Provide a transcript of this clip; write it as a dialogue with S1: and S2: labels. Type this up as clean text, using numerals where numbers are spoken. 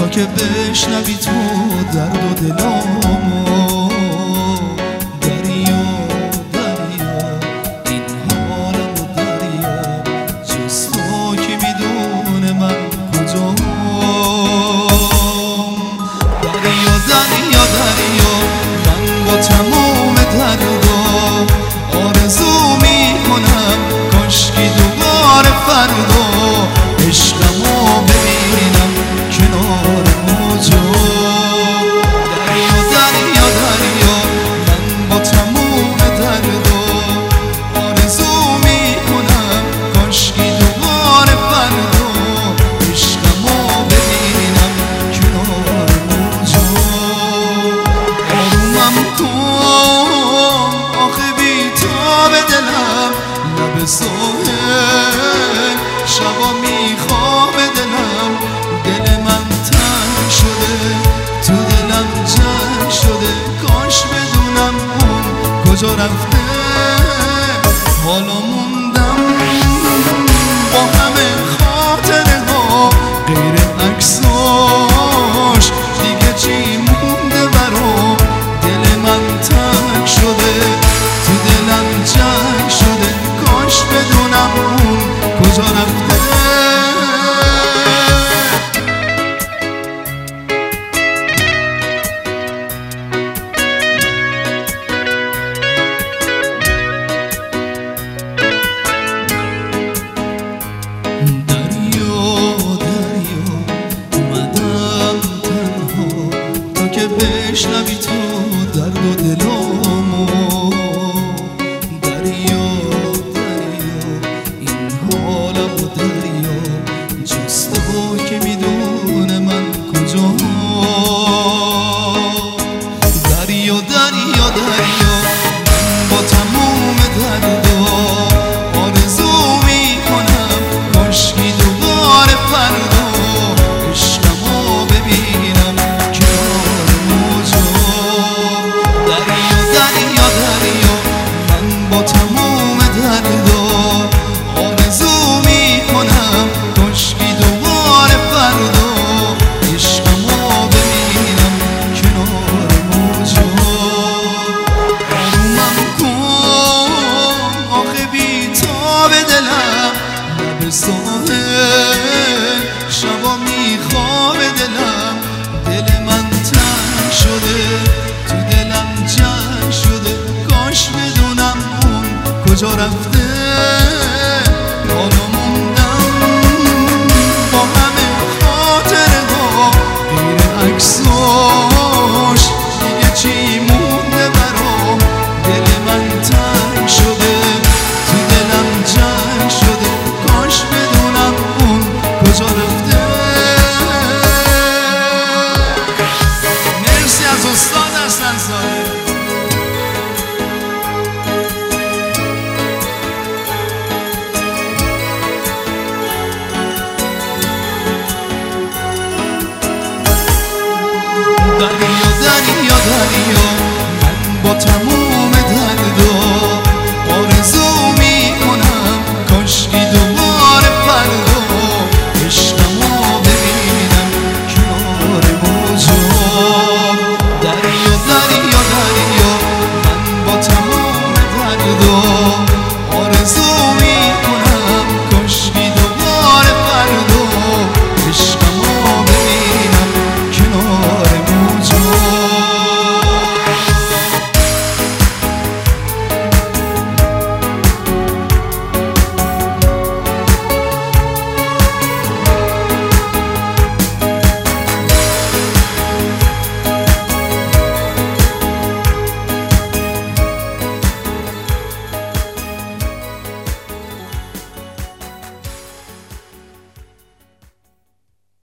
S1: که بشنوی تو درد و دلامو. دریا دریا این حالمو دریا، جز تو که میدونه من کجام. دریا دریا دریا من با تمام دردا آرزو میکنم کاشکی دوباره فردا عشقمو ببینم کنار موجا. دریا دریا دریا من با تموم دردا آرزو میکنم کاشکی دوباره فردا عشقمو ببینم کنار موجا. آرومم کن آخه بی تو به دلم لب ساحل شبا میخوام دلم. دل من تنگ شده تو دلم جنگ شده، کاش بدونم اون کجا رفته. حالا موندم با همه خاطره ها غیر عکساش، دیگه چی مونده برام. دل من تنگ شده تو دلم جنگ شده، کاش بدونم اون کجا رفته. بشنوی تو درد و دلامو. دریا دریا این حالمو دریا، جز تو که میدونه من کجام. دریا دریا دریا من با تموم دردا آرزو میکنم کاشکی دوباره فردا عشقمو ببینم کنار موجا. دریا دریا دریا من با تموم دردا آرزو میکنم کاشکی دوباره فردا عشقمو ببینم کنار موجا. آرومم کن آخه بی تو به دلم لب ساحل شبا میخوام دلم. دل من تنگ شده تو دلم جنگ شده، کاش بدونم اون کجا رفته. حالا موندم با همه خاطره ها غیر عکساش، دیگه چی مونده برام. دل من تنگ شده تو دلم جنگ شده، کاش بدونم اون کجا رفته. مرسی از استاد حسن صاحب. دریا دریا دریا من با تمام